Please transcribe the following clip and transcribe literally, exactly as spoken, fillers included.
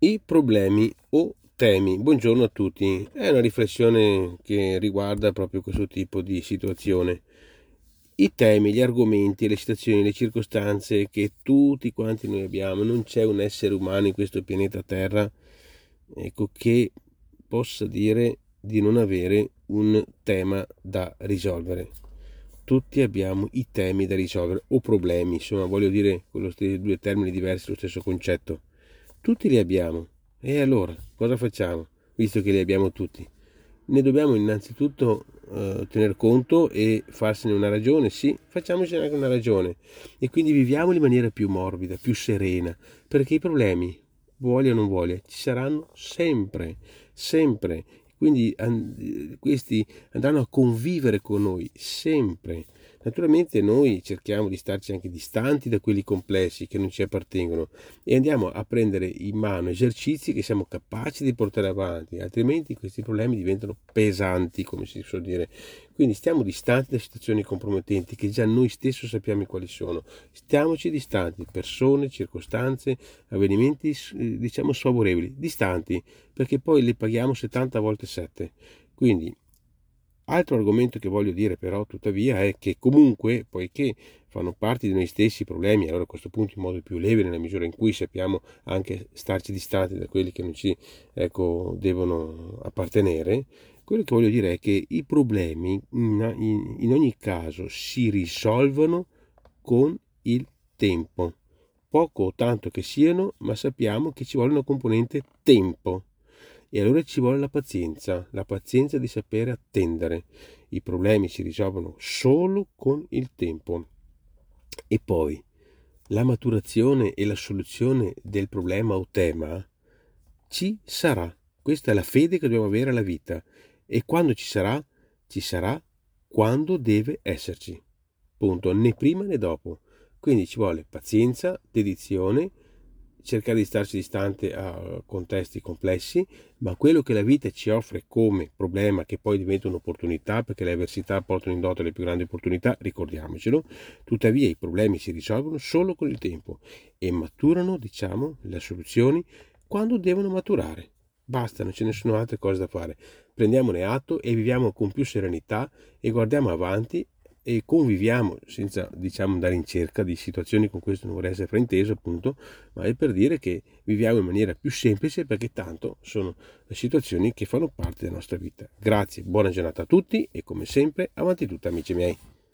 I problemi o temi. Buongiorno a tutti. È una riflessione che riguarda proprio questo tipo di situazione. I temi, gli argomenti, le situazioni, le circostanze che tutti quanti noi abbiamo. Non c'è un essere umano in questo pianeta Terra, ecco, che possa dire di non avere un tema da risolvere. Tutti abbiamo i temi da risolvere o problemi, insomma, voglio dire con due termini diversi lo stesso concetto. Tutti li abbiamo. E allora, cosa facciamo? Visto che li abbiamo tutti. Ne dobbiamo innanzitutto eh, tener conto e farsene una ragione. Sì, facciamocene anche una ragione. E quindi viviamo in maniera più morbida, più serena. Perché i problemi, voglia o non voglia, ci saranno sempre. Sempre. Quindi an- questi andranno a convivere con noi sempre. Naturalmente noi cerchiamo di starci anche distanti da quelli complessi che non ci appartengono e andiamo a prendere in mano esercizi che siamo capaci di portare avanti, altrimenti questi problemi diventano pesanti, come si suol dire. Quindi stiamo distanti da situazioni compromettenti che già noi stessi sappiamo quali sono. Stiamoci distanti, persone, circostanze, avvenimenti diciamo sfavorevoli, distanti, perché poi le paghiamo settanta volte sette. Quindi altro argomento che voglio dire però tuttavia è che comunque, poiché fanno parte di noi stessi i problemi, allora a questo punto in modo più lieve nella misura in cui sappiamo anche starci distanti da quelli che non ci ecco, devono appartenere, quello che voglio dire è che i problemi in, in, in ogni caso si risolvono con il tempo, poco o tanto che siano, ma sappiamo che ci vuole una componente tempo. E allora ci vuole la pazienza, la pazienza di sapere attendere. I problemi si risolvono solo con il tempo. E poi la maturazione e la soluzione del problema o tema ci sarà. Questa è la fede che dobbiamo avere alla vita. E quando ci sarà, ci sarà quando deve esserci. Punto. Né prima né dopo. Quindi ci vuole pazienza, dedizione, cercare di starci distante a contesti complessi, ma quello che la vita ci offre come problema, che poi diventa un'opportunità, perché le avversità portano in dote le più grandi opportunità, ricordiamocelo, tuttavia i problemi si risolvono solo con il tempo e maturano, diciamo, le soluzioni quando devono maturare. Basta, non ce ne sono altre cose da fare. Prendiamone atto e viviamo con più serenità e guardiamo avanti e conviviamo senza diciamo andare in cerca di situazioni, con questo non vorrei essere frainteso appunto, ma è per dire che viviamo in maniera più semplice perché tanto sono situazioni che fanno parte della nostra vita. Grazie, buona giornata a tutti e come sempre avanti tutta amici miei.